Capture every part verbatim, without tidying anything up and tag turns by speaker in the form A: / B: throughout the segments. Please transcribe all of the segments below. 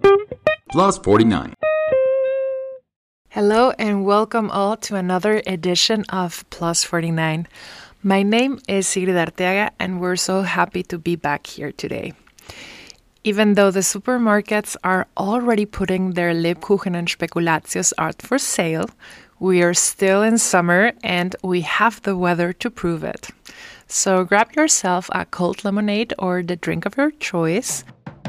A: Plus forty-nine.
B: Hello and welcome all to another edition of Plus forty-nine. My name is Sigrid Arteaga and we're so happy to be back here today. Even though the supermarkets are already putting their Lebkuchen and Spekulatius out for sale, we are still in summer and we have the weather to prove it. So grab yourself a cold lemonade or the drink of your choice.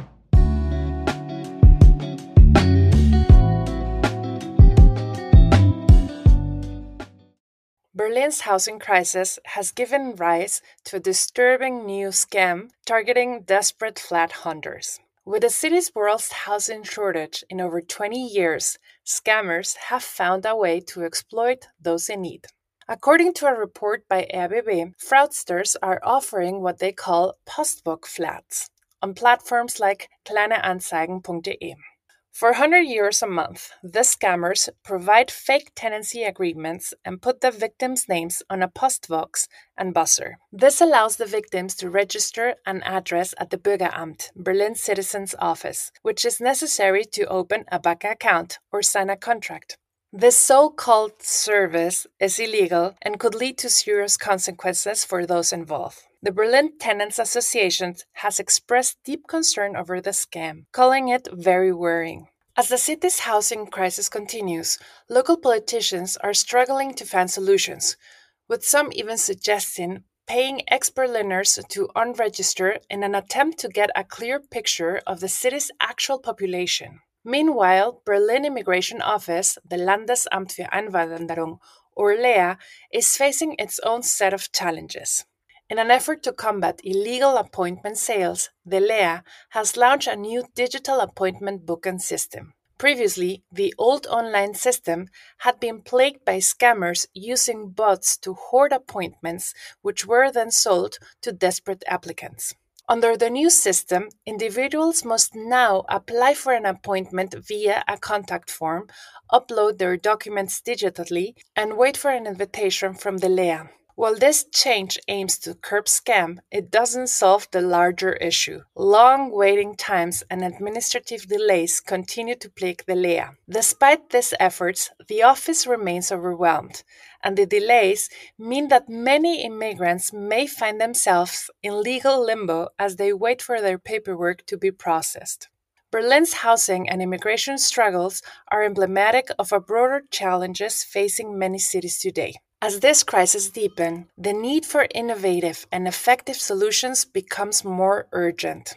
B: Berlin's housing crisis has given rise to a disturbing new scam targeting desperate flat hunters. With the city's worst housing shortage in over twenty years, scammers have found a way to exploit those in need. According to a report by R B B, fraudsters are offering what they call postbook flats on platforms like kleineanzeigen dot de. For one hundred euros a month, the scammers provide fake tenancy agreements and put the victims' names on a postbox and buzzer. This allows the victims to register an address at the Bürgeramt, Berlin Citizens Office, which is necessary to open a bank account or sign a contract. This so-called service is illegal and could lead to serious consequences for those involved. The Berlin Tenants Association has expressed deep concern over the scam, calling it very worrying. As the city's housing crisis continues, local politicians are struggling to find solutions, with some even suggesting paying ex-Berliners to unregister in an attempt to get a clear picture of the city's actual population. Meanwhile, Berlin Immigration Office, the Landesamt für Einwanderung, or L E A, is facing its own set of challenges. In an effort to combat illegal appointment sales, the L E A has launched a new digital appointment booking system. Previously, the old online system had been plagued by scammers using bots to hoard appointments, which were then sold to desperate applicants. Under the new system, individuals must now apply for an appointment via a contact form, upload their documents digitally, and wait for an invitation from the L E A. While this change aims to curb scam, it doesn't solve the larger issue. Long waiting times and administrative delays continue to plague the L E A. Despite these efforts, the office remains overwhelmed, and the delays mean that many immigrants may find themselves in legal limbo as they wait for their paperwork to be processed. Berlin's housing and immigration struggles are emblematic of a broader challenges facing many cities today. As this crisis deepens, the need for innovative and effective solutions becomes more urgent.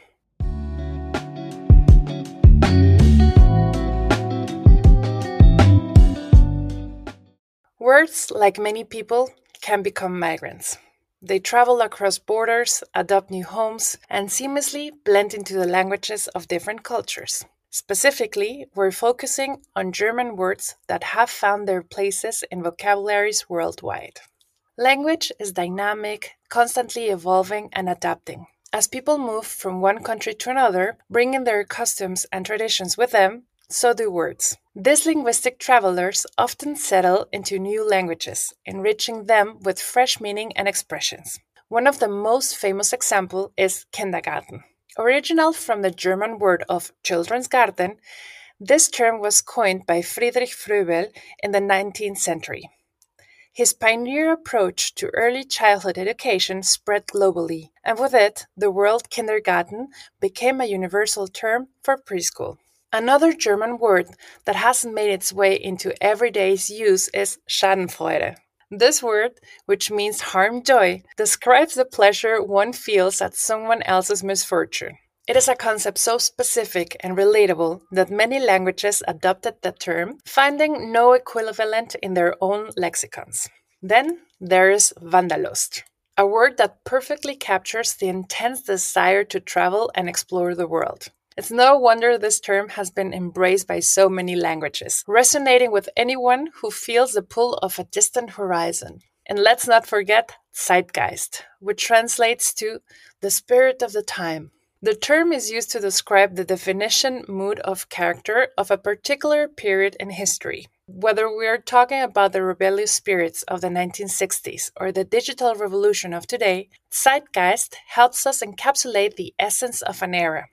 B: Words, like many people, can become migrants. They travel across borders, adopt new homes, and seamlessly blend into the languages of different cultures. Specifically, we're focusing on German words that have found their places in vocabularies worldwide. Language is dynamic, constantly evolving and adapting. As people move from one country to another, bringing their customs and traditions with them, so do words. These linguistic travelers often settle into new languages, enriching them with fresh meaning and expressions. One of the most famous examples is kindergarten. Original from the German word of children's garden, this term was coined by Friedrich Fröbel in the nineteenth century. His pioneer approach to early childhood education spread globally, and with it, the word kindergarten became a universal term for preschool. Another German word that has made its way into everyday use is Schadenfreude. This word, which means harm joy, describes the pleasure one feels at someone else's misfortune. It is a concept so specific and relatable that many languages adopted the term, finding no equivalent in their own lexicons. Then there is Wanderlust, a word that perfectly captures the intense desire to travel and explore the world. It's no wonder this term has been embraced by so many languages, resonating with anyone who feels the pull of a distant horizon. And let's not forget Zeitgeist, which translates to the spirit of the time. The term is used to describe the definition, mood, of character of a particular period in history. Whether we are talking about the rebellious spirits of the nineteen sixties or the digital revolution of today, Zeitgeist helps us encapsulate the essence of an era.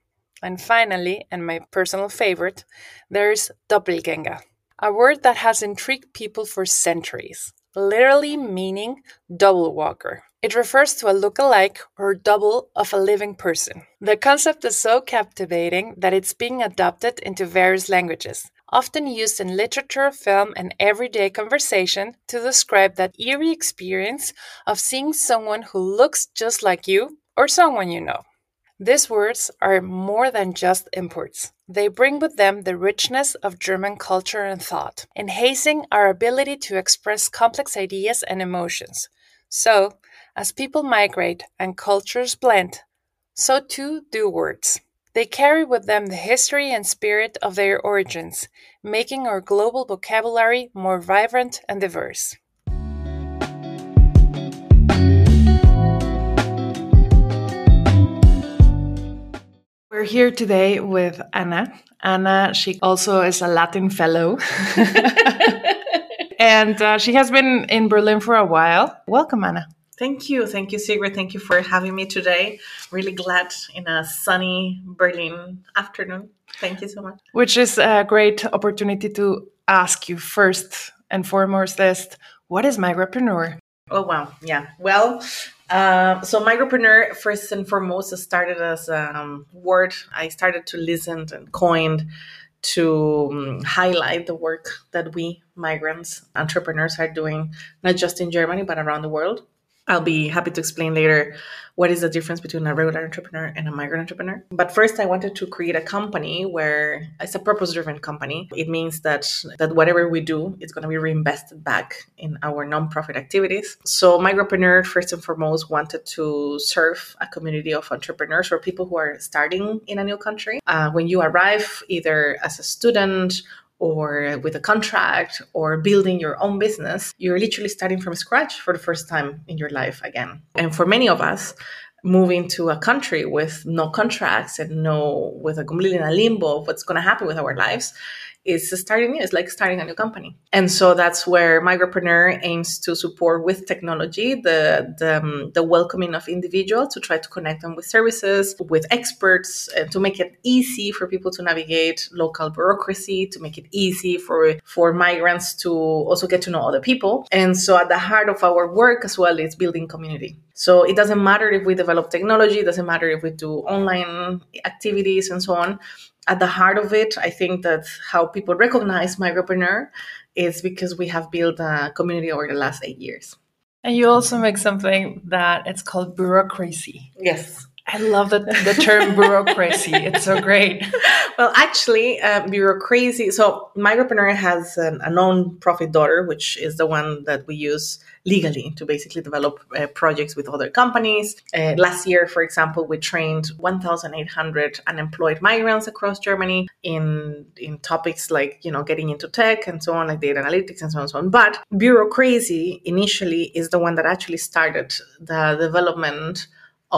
B: And finally, and my personal favorite, there's Doppelgänger, a word that has intrigued people for centuries, literally meaning double walker. It refers to a look-alike or double of a living person. The concept is so captivating that it's being adopted into various languages, often used in literature, film, and everyday conversation to describe that eerie experience of seeing someone who looks just like you or someone you know. These words are more than just imports. They bring with them the richness of German culture and thought, enhancing our ability to express complex ideas and emotions. So, as people migrate and cultures blend, so too do words. They carry with them the history and spirit of their origins, making our global vocabulary more vibrant and diverse. We're here today with Ana. Ana, she also is a Latin fellow. And uh, she has been in Berlin for a while. Welcome, Ana.
C: Thank you. Thank you, Sigrid. Thank you for having me today. Really glad in a sunny Berlin afternoon. Thank you so much.
B: Which is a great opportunity to ask you first and foremost is, what is Migrapreneur?
C: Oh, wow. Yeah. Well, uh, so Migrapreneur, first and foremost, started as a um, word I started to listen and coined to um, highlight the work that we migrants, entrepreneurs are doing, not just in Germany, but around the world. I'll be happy to explain later what is the difference between a regular entrepreneur and a migrant entrepreneur. But first, I wanted to create a company where it's a purpose-driven company. It means that, that whatever we do, it's going to be reinvested back in our nonprofit activities. So Migrapreneur, first and foremost, wanted to serve a community of entrepreneurs or people who are starting in a new country. Uh, when you arrive, either as a student or with a contract or building your own business, you're literally starting from scratch for the first time in your life again. And for many of us, moving to a country with no contracts and no, with a completely in a limbo of what's going to happen with our lives, is starting new. It's like starting a new company. And so that's where Migrapreneur aims to support with technology the, the, um, the welcoming of individuals, to try to connect them with services, with experts, and to make it easy for people to navigate local bureaucracy, to make it easy for, for migrants to also get to know other people. And so at the heart of our work as well is building community. So it doesn't matter if we develop technology, it doesn't matter if we do online activities and so on. At the heart of it, I think that how people recognize Migrapreneur is because we have built a community over the last eight years.
B: And you also make something that it's called bureaucracy.
C: Yes.
B: I love the, the term bureaucracy. It's so great.
C: Well, actually, uh, bureaucracy. So Migrapreneur has an, a non-profit daughter, which is the one that we use legally to basically develop uh, projects with other companies. Uh, last year, for example, we trained one thousand eight hundred unemployed migrants across Germany in, in topics like, you know, getting into tech and so on, like data analytics and so on and so on. But bureaucracy initially is the one that actually started the development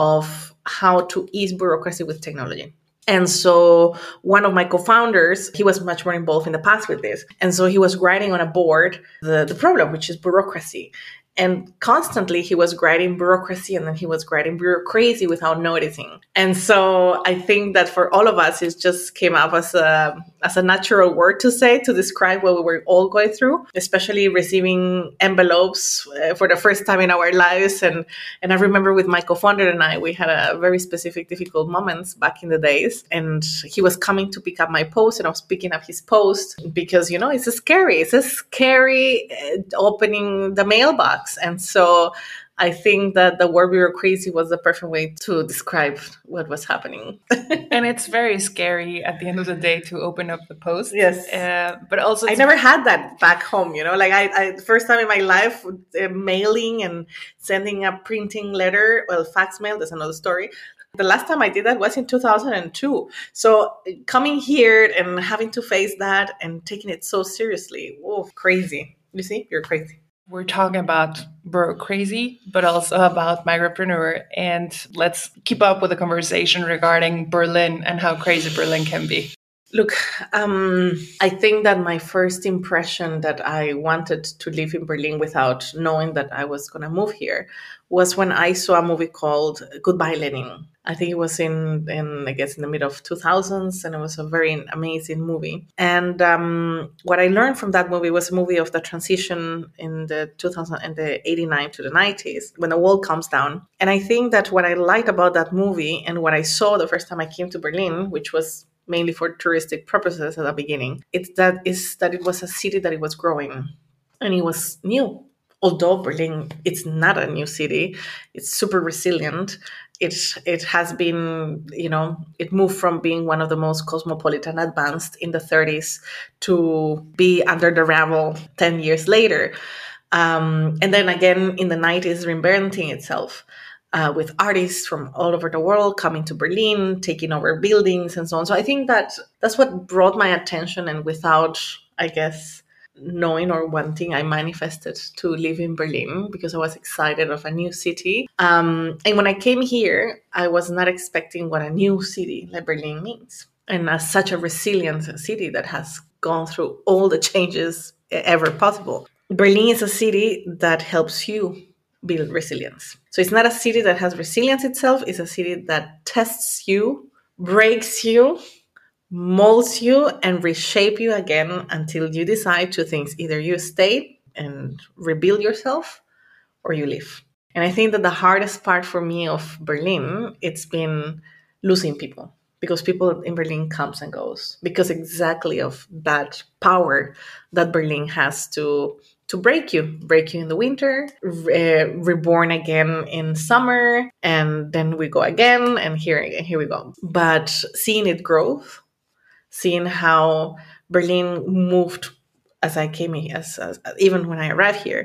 C: of how to ease bureaucracy with technology. And so one of my co-founders, he was much more involved in the past with this. And so he was writing on a board the, the problem, which is bureaucracy. And constantly he was writing bureaucracy and then he was writing bureaucracy without noticing. And so I think that for all of us, it just came up as a, as a natural word to say to describe what we were all going through, especially receiving envelopes uh, for the first time in our lives. And, and I remember with my co-founder and I, we had a very specific, difficult moments back in the days. And he was coming to pick up my post and I was picking up his post because, you know, it's a scary, it's a scary uh, opening the mailbox. And so I think that the word bureaucracy was the perfect way to describe what was happening.
B: And it's very scary at the end of the day to open up the post.
C: Yes.
B: Uh, but also...
C: I
B: to-
C: never had that back home, you know, like I, I first time in my life, uh, mailing and sending a printing letter, well, fax mail, that's another story. The last time I did that was in two thousand two. So coming here and having to face that and taking it so seriously, whoa, crazy. You see, you're crazy.
B: We're talking about bureaucracy, but also about Migrapreneur. And let's keep up with the conversation regarding Berlin and how crazy Berlin can be.
C: Look, um, I think that my first impression that I wanted to live in Berlin without knowing that I was going to move here was when I saw a movie called Goodbye Lenin. I think it was in, in I guess, in the mid of two thousands, and it was a very amazing movie. And um, what I learned from that movie was a movie of the transition in the two thousand and the eighty-nine to the nineties, when the wall comes down. And I think that what I liked about that movie, and what I saw the first time I came to Berlin, which was mainly for touristic purposes at the beginning, it's that is that it was a city that it was growing, and it was new. Although Berlin, it's not a new city, it's super resilient. It it has been, you know, it moved from being one of the most cosmopolitan, advanced in the thirties to be under the rubble ten years later. Um, and then again in the nineties, reinventing itself uh, with artists from all over the world coming to Berlin, taking over buildings and so on. So I think that that's what brought my attention, and without, I guess, knowing or wanting, I manifested to live in Berlin because I was excited of a new city. Um, and when I came here, I was not expecting what a new city like Berlin means. And as such a resilient city that has gone through all the changes ever possible. Berlin is a city that helps you build resilience. So it's not a city that has resilience itself, it's a city that tests you, breaks you, molds you, and reshape you again until you decide two things: either you stay and rebuild yourself, or you leave. And I think that the hardest part for me of Berlin, it's been losing people, because people in Berlin comes and goes because exactly of that power that Berlin has to to break you, break you in the winter, re- reborn again in summer, and then we go again, and here here we go. But seeing it grow, seeing how Berlin moved as I came here, as, as even when I arrived here,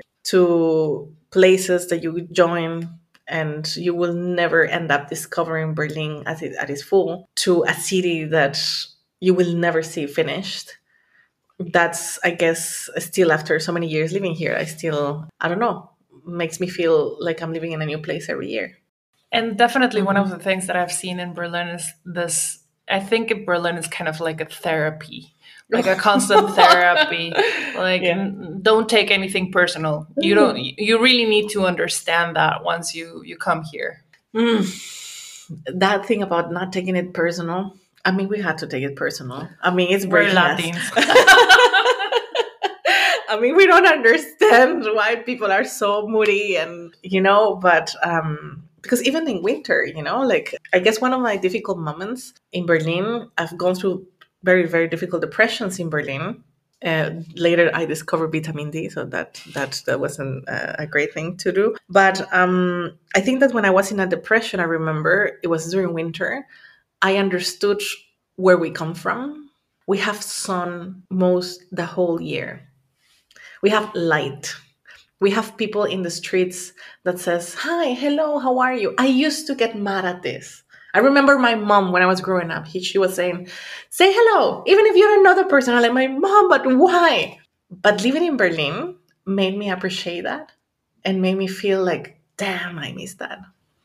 C: to places that you join and you will never end up discovering Berlin at, it, at its full, to a city that you will never see finished. That's, I guess, still after so many years living here, I still, I don't know, makes me feel like I'm living in a new place every year.
B: And definitely mm-hmm. one of the things that I've seen in Berlin is this, I think Berlin is kind of like a therapy, like a constant therapy. Like, yeah. n- don't take anything personal. You don't, you really need to understand that once you, you come here.
C: Mm. That thing about not taking it personal, I mean, we had to take it personal. I mean, it's breaking us. I mean, we don't understand why people are so moody and, you know, but um, because even in winter, you know, like, I guess one of my difficult moments in Berlin, I've gone through very, very difficult depressions in Berlin. Uh, later, I discovered vitamin D, so that that that wasn't uh, a great thing to do. But um, I think that when I was in a depression, I remember it was during winter, I understood where we come from. We have sun most the whole year. We have light. We have people in the streets that says, "Hi, hello, how are you?" I used to get mad at this. I remember my mom when I was growing up, he, she was saying, "Say hello, even if you're another person." I'm like, "My mom, but why?" But living in Berlin made me appreciate that and made me feel like, damn, I miss that.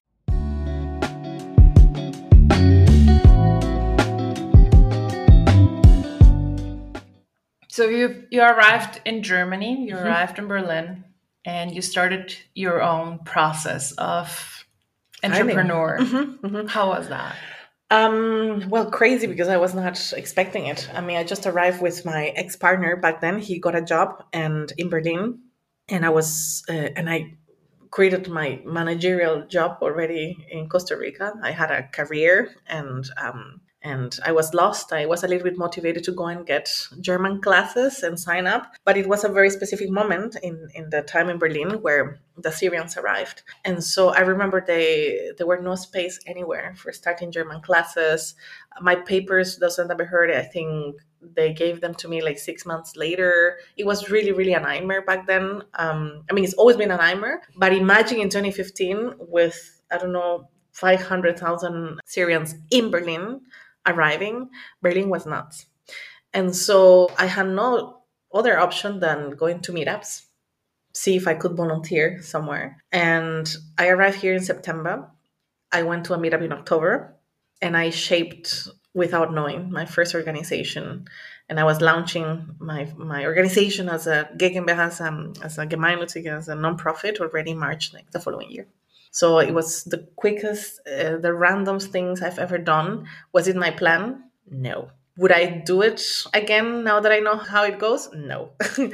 B: So you you arrived in Germany, you mm-hmm. arrived in Berlin, and you started your own process of entrepreneur. Mm-hmm, mm-hmm. How was that?
C: Um, well, crazy, because I was not expecting it. I mean, I just arrived with my ex-partner back then. He got a job and in Berlin, and I was uh, and I created my managerial job already in Costa Rica. I had a career, and um, and I was lost. I was a little bit motivated to go and get German classes and sign up. But it was a very specific moment in, in the time in Berlin where the Syrians arrived. And so I remember they there were no space anywhere for starting German classes. My papers, those that I heard, I think they gave them to me like six months later. It was really, really a nightmare back then. Um, I mean, it's always been a nightmare. But imagine in twenty fifteen with, I don't know, five hundred thousand Syrians in Berlin arriving, Berlin was nuts. And so I had no other option than going to meetups, see if I could volunteer somewhere. And I arrived here in September. I went to a meetup in October, and I shaped, without knowing, my first organization. And I was launching my my organization as a GmbH, as a, as a gemeinnützige, as a nonprofit already in March, like the following year. So it was the quickest, uh, the random things I've ever done. Was it my plan? No. Would I do it again now that I know how it goes? No.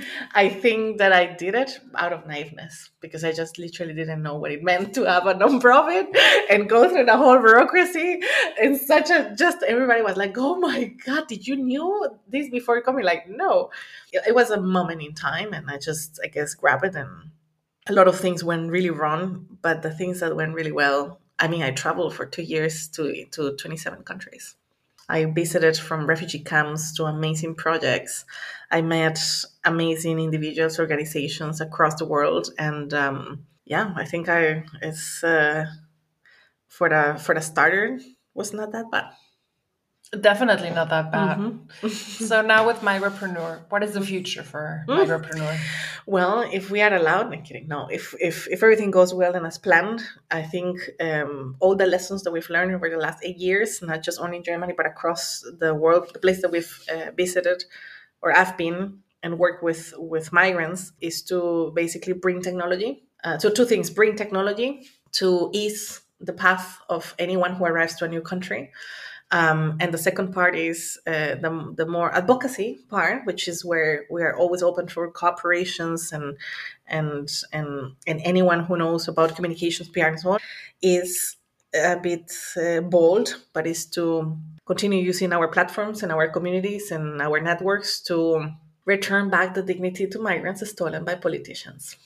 C: I think that I did it out of naiveness because I just literally didn't know what it meant to have a nonprofit and go through the whole bureaucracy. And such a, just everybody was like, oh my God, did you knew this before coming? Like, no. It was a moment in time, and I just, I guess, grabbed it, and a lot of things went really wrong, but the things that went really well, I mean, I traveled for two years to, to twenty-seven countries. I visited from refugee camps to amazing projects. I met amazing individuals, organizations across the world. And um, yeah, I think I it's uh, for the for the starter was not that bad.
B: Definitely not that bad.
C: Mm-hmm.
B: So now with Migrapreneur, what is the future for
C: Mm.
B: Migrapreneur?
C: Well, if we are allowed, I'm kidding. No, if if if everything goes well and as planned, I think um, all the lessons that we've learned over the last eight years, not just only in Germany but across the world, the place that we've uh, visited or I've been and worked with with migrants, is to basically bring technology. Uh, so two things: bring technology to ease the path of anyone who arrives to a new country. Um, and the second part is uh, the, the more advocacy part, which is where we are always open for cooperations and and and and anyone who knows about communications, P R, and so on, is a bit uh, bold, but is to continue using our platforms and our communities and our networks to return back the dignity to migrants stolen by politicians.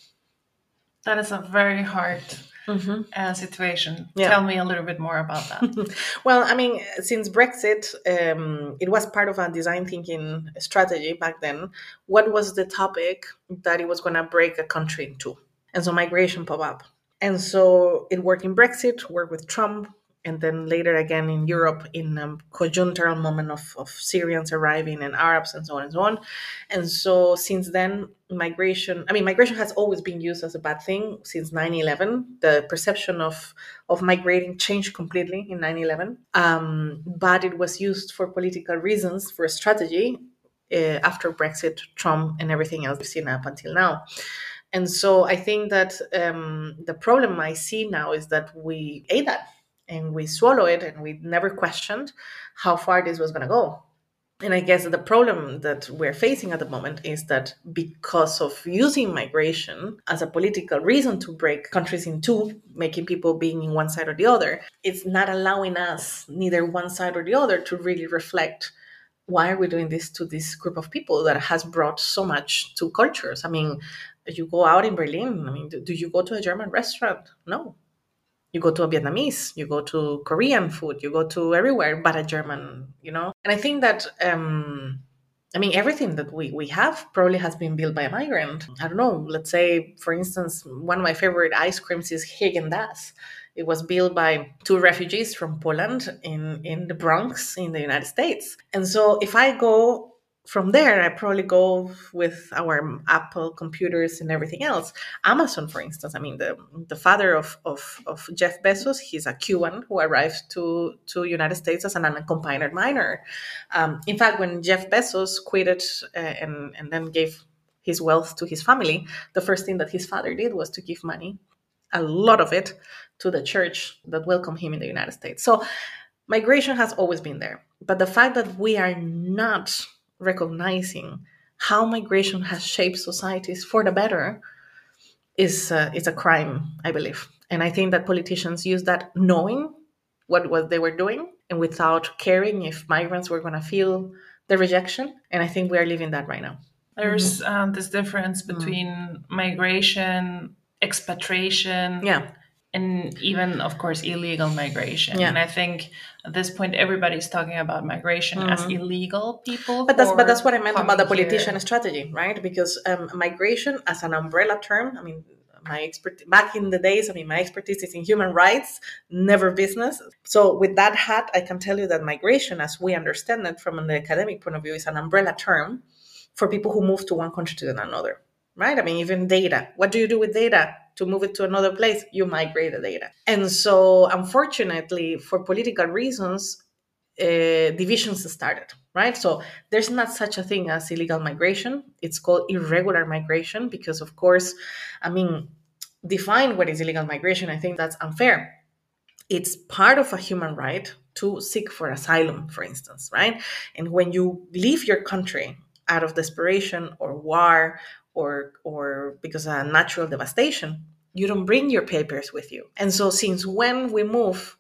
B: That is a very hard
C: Mm-hmm.
B: uh, situation.
C: Yeah.
B: Tell me a little bit more about that.
C: Well, I mean, since Brexit, um, it was part of a design thinking strategy back then. What was the topic that it was going to break a country in two? And so migration popped up. And so it worked in Brexit, worked with Trump, and then later again in Europe in a conjunctural moment of, of Syrians arriving and Arabs and so on and so on. And so since then, migration, I mean, migration has always been used as a bad thing since nine eleven. The perception of, of migrating changed completely in nine eleven. Um, but it was used for political reasons, for strategy, uh, after Brexit, Trump, and everything else we've seen up until now. And so I think that um, the problem I see now is that we ate that and we swallow it and we never questioned how far this was going to go. And I guess the problem that we're facing at the moment is that because of using migration as a political reason to break countries in two, making people being in one side or the other, it's not allowing us, neither one side or the other, to really reflect why are we doing this to this group of people that has brought so much to cultures. I mean, you go out in Berlin, I mean, do, do you go to a German restaurant? No. You go to a Vietnamese, you go to Korean food, you go to everywhere but a German, you know? And I think that, um, I mean, everything that we, we have probably has been built by a migrant. I don't know, let's say, for instance, one of my favorite ice creams is Häagen-Dazs. It was built by two refugees from Poland in, in the Bronx in the United States. And so if I go from there, I probably go with our Apple computers and everything else. Amazon, for instance, I mean, the, the father of, of, of Jeff Bezos, he's a Cuban who arrived to to United States as an unaccompanied minor. Um, in fact, when Jeff Bezos quitted uh, and, and then gave his wealth to his family, the first thing that his father did was to give money, a lot of it, to the church that welcomed him in the United States. So migration has always been there. But the fact that we are not recognizing how migration has shaped societies for the better is uh, is a crime, I believe. And I think that politicians use that knowing what, what they were doing and without caring if migrants were going to feel the rejection. And I think we are living that right now.
B: There's mm-hmm. um, this difference between mm-hmm. migration, expatriation,
C: yeah.
B: and even, of course, illegal migration. Yeah. And I think at this point, everybody's talking about migration mm-hmm. as illegal people.
C: But that's but that's what I meant about the politician here. Strategy, right? Because um, migration as an umbrella term, I mean, my expert back in the days, I mean, my expertise is in human rights, never business. So with that hat, I can tell you that migration, as we understand it from an academic point of view, is an umbrella term for people who move to one country to another, right? I mean, even data. What do you do with data? To move it to another place, you migrate the data. And so, unfortunately, for political reasons, uh, divisions started, right? So there's not such a thing as illegal migration. It's called irregular migration because, of course, I mean, define what is illegal migration. I think that's unfair. It's part of a human right to seek for asylum, for instance, right? And when you leave your country out of desperation or war or or because of natural devastation, you don't bring your papers with you. And so since when we move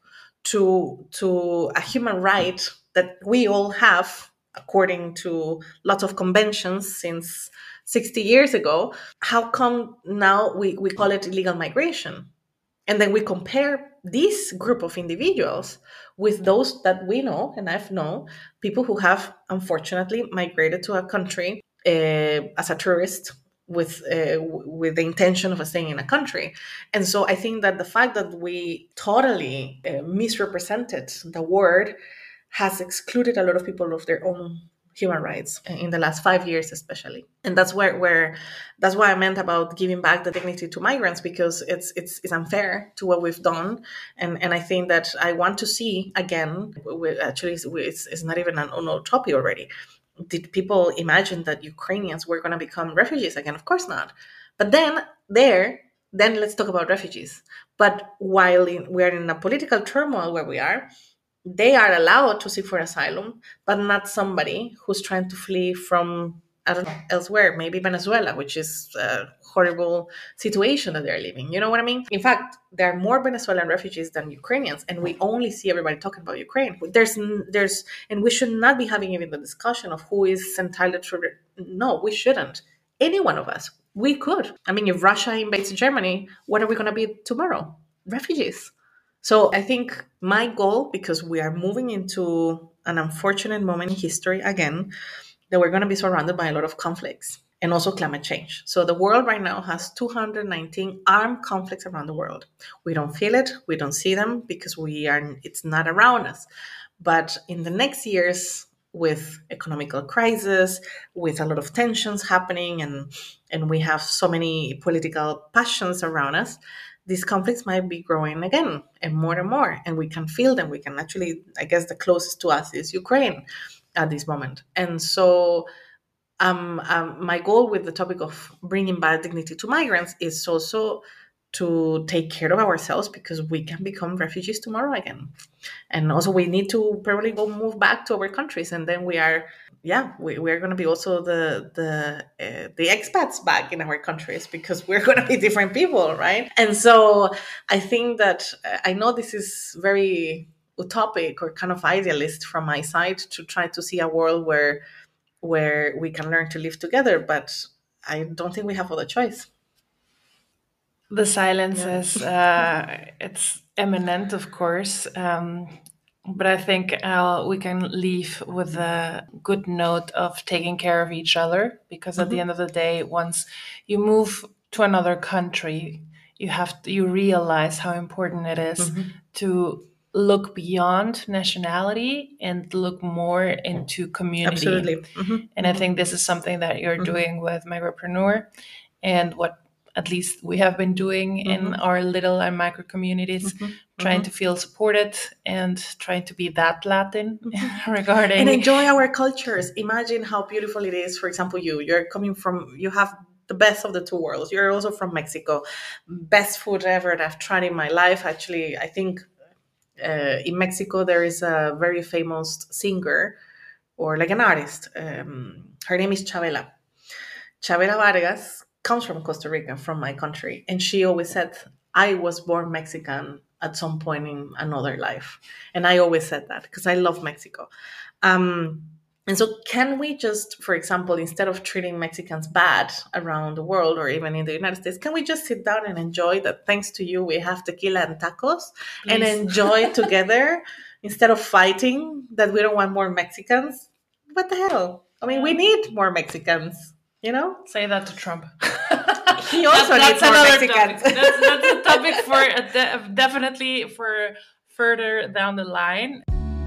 C: to to a human right that we all have according to lots of conventions since sixty years ago, how come now we, we call it illegal migration? And then we compare this group of individuals with those that we know, and I've known people who have unfortunately migrated to a country uh, as a tourist with uh, with the intention of staying in a country. And so I think that the fact that we totally uh, misrepresented the word has excluded a lot of people of their own human rights in the last five years, especially. And that's where, where that's why I meant about giving back the dignity to migrants, because it's it's it's unfair to what we've done. And and I think that I want to see again, we, actually it's, it's not even an utopia already. Did people imagine that Ukrainians were going to become refugees again? Of course not. But then there, then let's talk about refugees. But while in, we're in a political turmoil where we are, they are allowed to seek for asylum, but not somebody who's trying to flee from, I don't know, elsewhere, maybe Venezuela, which is a horrible situation that they're living. You know what I mean? In fact, there are more Venezuelan refugees than Ukrainians, and we only see everybody talking about Ukraine. There's, there's, and we should not be having even the discussion of who is entitled to. No, we shouldn't. Any one of us, we could. I mean, if Russia invades Germany, what are we going to be tomorrow? Refugees. So I think my goal, because we are moving into an unfortunate moment in history again, that we're going to be surrounded by a lot of conflicts and also climate change. So the world right now has two hundred nineteen armed conflicts around the world. We don't feel it, we don't see them because we are. It's not around us. But in the next years, with economical crisis, with a lot of tensions happening, and and we have so many political passions around us, these conflicts might be growing again and more and more, and we can feel them. We can actually, I guess the closest to us is Ukraine at this moment. And so um, um, my goal with the topic of bringing back dignity to migrants is also to take care of ourselves, because we can become refugees tomorrow again. And also we need to probably go move back to our countries, and then we are yeah, we, we're going to be also the the uh, the expats back in our countries, because we're going to be different people, right? And so I think that uh, I know this is very utopic or kind of idealist from my side to try to see a world where where we can learn to live together, but I don't think we have other choice.
B: The silence yeah. is uh, it's imminent, of course. Um, But I think uh, we can leave with a good note of taking care of each other, because at mm-hmm. the end of the day, once you move to another country, you have to, you realize how important it is mm-hmm. to look beyond nationality and look more into community.
C: Absolutely. Mm-hmm.
B: And I think this is something that you're mm-hmm. doing with Migropreneur, and what at least we have been doing mm-hmm. in our little and micro communities, mm-hmm. trying mm-hmm. to feel supported and trying to be that Latin mm-hmm. regarding...
C: And enjoy our cultures. Imagine how beautiful it is. For example, you, you're coming from, you have the best of the two worlds. You're also from Mexico. Best food ever that I've tried in my life. Actually, I think uh, in Mexico, there is a very famous singer, or like an artist. Um, her name is Chabela. Chabela Vargas comes from Costa Rica, from my country. And she always said, I was born Mexican at some point in another life. And I always said that because I love Mexico. Um, and so can we just, for example, instead of treating Mexicans bad around the world or even in the United States, can we just sit down and enjoy that thanks to you, we have tequila and tacos Please. And enjoy together instead of fighting that we don't want more Mexicans? What the hell? I mean, we need more Mexicans. You know,
B: say that to Trump.
C: He also
B: that,
C: needs more Mexicans.
B: That's, that's a topic for a de- definitely for further down the line.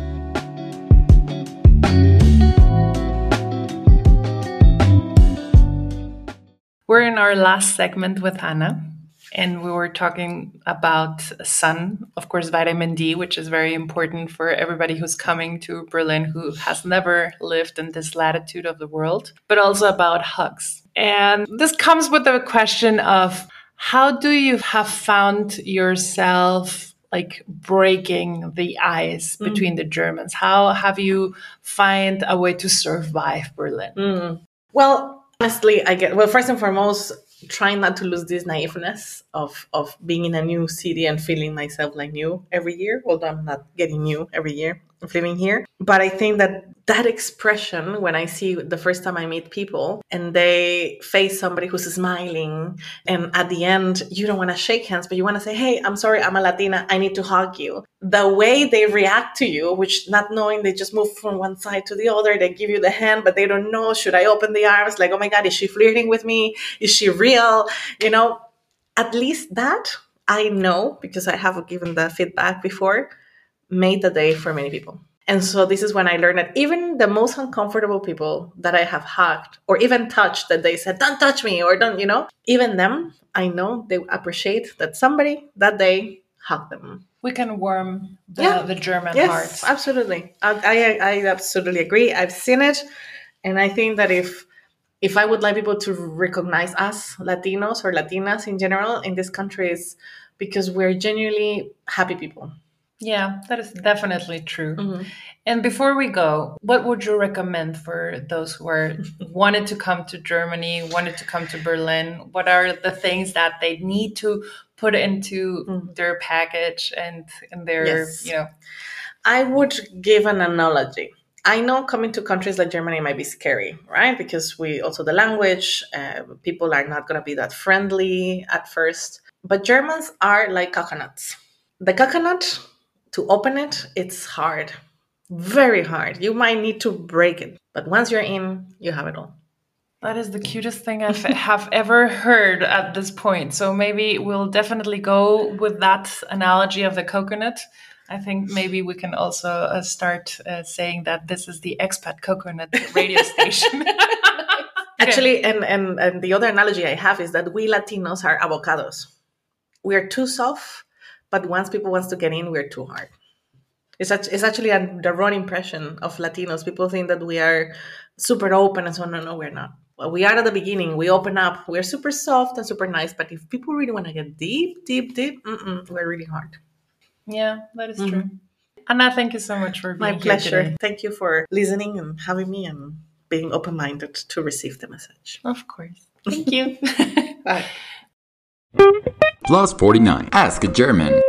B: We're in our last segment with Hannah, and we were talking about sun, of course, vitamin D, which is very important for everybody who's coming to Berlin who has never lived in this latitude of the world, but also about hugs. And this comes with the question of, How do you have found yourself like breaking the ice
C: Mm.
B: between the Germans? How have you find a way to survive Berlin?
C: Mm. Well, honestly, I get well. First and foremost, trying not to lose this naiveness of of being in a new city and feeling myself like new every year. Although I'm not getting new every year of living here, but I think that that expression when I see the first time I meet people and they face somebody who's smiling, and at the end you don't want to shake hands, but you want to say, "Hey, I'm sorry, I'm a Latina. I need to hug you." The way they react to you, which not knowing, they just move from one side to the other. They give you the hand, but they don't know, should I open the arms? Like, oh my God, is she flirting with me? Is she real? You know, at least that I know, because I have given the feedback before, made the day for many people. And so this is when I learned that even the most uncomfortable people that I have hugged or even touched, that they said, don't touch me, or don't, you know, even them, I know they appreciate that somebody that day hugged them.
B: We can warm the,
C: Yeah.
B: the German
C: Yes,
B: hearts.
C: absolutely. I, I, I absolutely agree. I've seen it. And I think that if if I would like people to recognize us, Latinos or Latinas in general, in this country, is because we're genuinely happy people.
B: Yeah, that is definitely true.
C: Mm-hmm.
B: And before we go, what would you recommend for those who are wanted to come to Germany, wanted to come to Berlin? What are the things that they need to put into
C: Mm.
B: their package and in their,
C: Yes.
B: you know?
C: I would give an analogy. I know coming to countries like Germany might be scary, right? Because we also the language, uh, people are not going to be that friendly at first. But Germans are like coconuts. The coconut, to open it, it's hard, very hard. You might need to break it, but once you're in, you have it all.
B: That is the cutest thing I have ever heard at this point. So maybe we'll definitely go with that analogy of the coconut. I think maybe we can also uh, start uh, saying that this is the expat coconut radio station.
C: Actually, and, and, and the other analogy I have is that we Latinos are avocados. We're too soft, but once people wants to get in, we're too hard. It's, it's actually a, the wrong impression of Latinos. People think that we are super open and so on. No, no, we're not. Well, we are at the beginning. We open up. We're super soft and super nice. But if people really want to get deep, deep, deep, mm-mm, we're really hard.
B: Yeah, that is mm-hmm. true. Anna, thank you so much for being
C: My
B: here
C: pleasure.
B: today.
C: Thank you for listening and having me and being open-minded to receive the message.
B: Of course. Thank you.
C: Bye.
A: Plus forty-nine. Ask a German.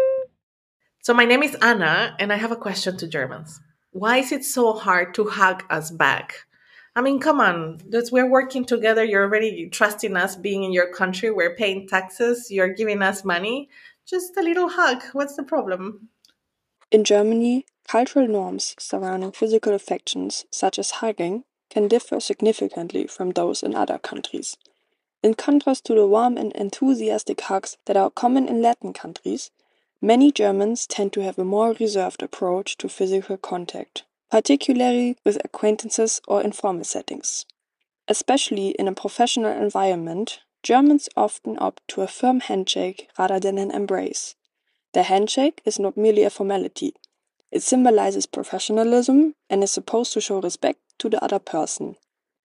C: So my name is Anna, and I have a question to Germans. Why is it so hard to hug us back? I mean, come on. We're working together. You're already trusting us being in your country. We're paying taxes. You're giving us money. Just a little hug. What's the problem?
D: In Germany, cultural norms surrounding physical affections, such as hugging, can differ significantly from those in other countries. In contrast to the warm and enthusiastic hugs that are common in Latin countries, many Germans tend to have a more reserved approach to physical contact, particularly with acquaintances or informal settings. Especially in a professional environment, Germans often opt to a firm handshake rather than an embrace. The handshake is not merely a formality. It symbolizes professionalism and is supposed to show respect to the other person.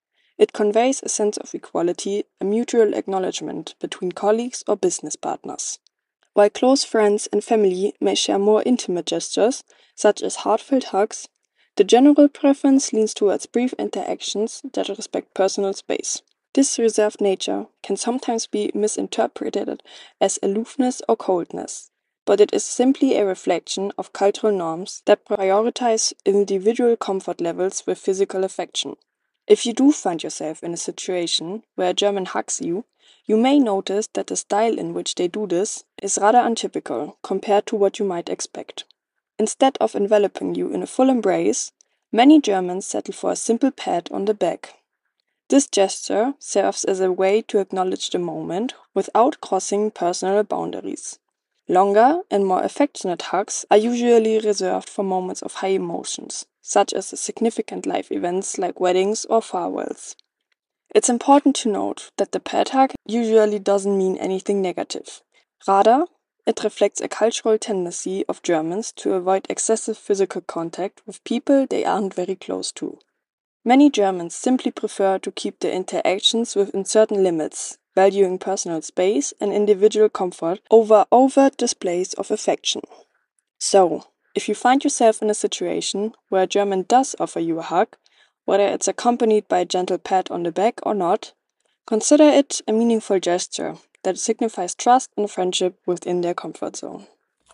D: It conveys a sense of equality, a mutual acknowledgement between colleagues or business partners. While close friends and family may share more intimate gestures, such as heartfelt hugs, the general preference leans towards brief interactions that respect personal space. This reserved nature can sometimes be misinterpreted as aloofness or coldness, but it is simply a reflection of cultural norms that prioritize individual comfort levels with physical affection. If you do find yourself in a situation where a German hugs you, you may notice that the style in which they do this is rather untypical compared to what you might expect. Instead of enveloping you in a full embrace, many Germans settle for a simple pat on the back. This gesture serves as a way to acknowledge the moment without crossing personal boundaries. Longer and more affectionate hugs are usually reserved for moments of high emotions, such as significant life events like weddings or farewells. It's important to note that the pat hug usually doesn't mean anything negative. Rather, it reflects a cultural tendency of Germans to avoid excessive physical contact with people they aren't very close to. Many Germans simply prefer to keep their interactions within certain limits, valuing personal space and individual comfort over overt displays of affection. So, if you find yourself in a situation where a German does offer you a hug, whether it's accompanied by a gentle pat on the back or not, consider it a meaningful gesture that signifies trust and friendship within their comfort zone.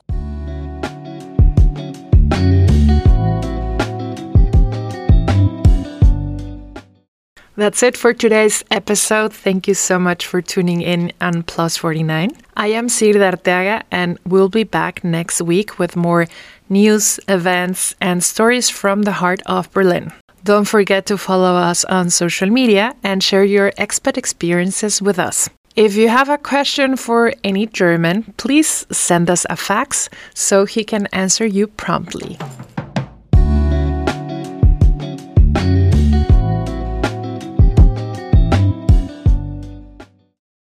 B: That's it for today's episode. Thank you so much for tuning in on Plus forty-nine. I am Sigrid Arteaga, and we'll be back next week with more news, events, and stories from the heart of Berlin. Don't forget to follow us on social media and share your expat experiences with us. If you have a question for any German, please send us a fax so he can answer you promptly.